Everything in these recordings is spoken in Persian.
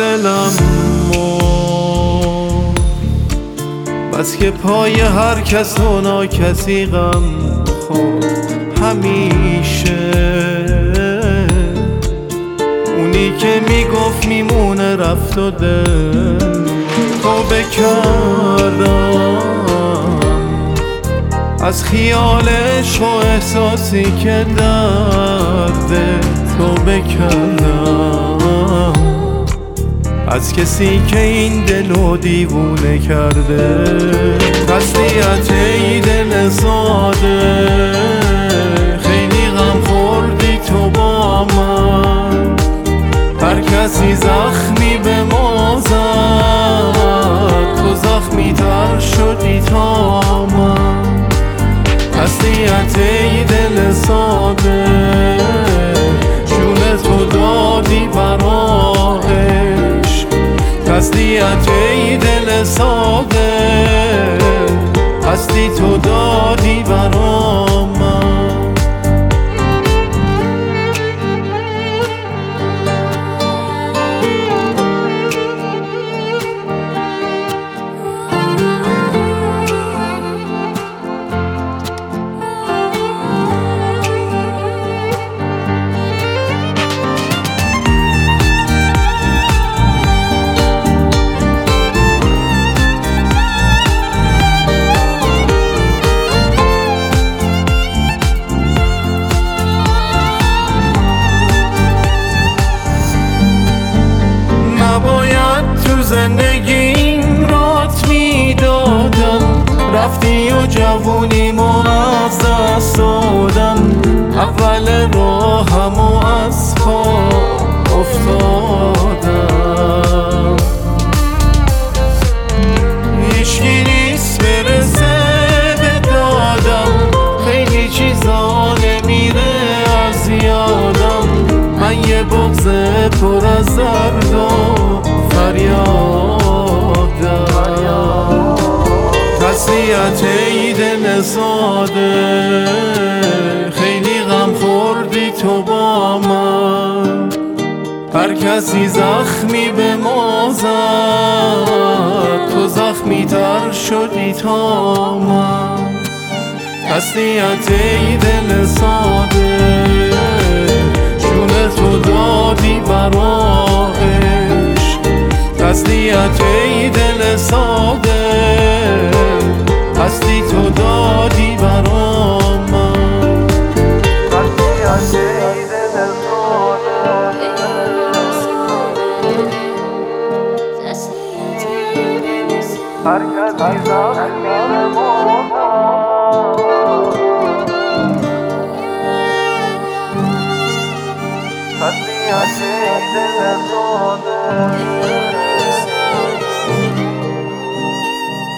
دلم بس که پای هر کس و ناکسی غم خورد همیشه. اونی که میگفت میمونه رفت و دل توبه کردم از خیال عشق و احساسی که درده. توبه کردم از کسی که این دلو دیوونه کرده. تسلیت ای دل ساده، خیلی غم خوردی تو با من. هر کسی زخمی به ما زد، تو زخمی تر شدی تا من. تسلیت ای دل ساده، جون تو دادی برا عشق. تسلیت ای دل ساده، هستی تو دادی برا من. زندگیم رات میدادم، رفتی و جوونیمو از دست دادم. اول راهم و از پا افتادم. هیچکی نیست برسه به دادم، خیلی چیزا نمیره از یادم. من یه بغض پر از درد و فریادم. تسلیت ای دل ساده، خیلی غم خوردی تو با من. هر کسی زخمی به ما زد، تو زخمی تر شدی تا من. تسلیت ای دل ساده، جون تو دادی برا عشق. تسلیت ای دل ساده، هستی تو دادی برا من. تسلیت ای دل ساده، هر کسی زخمی به ما زد. تسلیت ای دل ساده،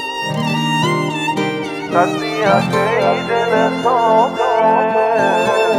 تسلیت ای دل ساده.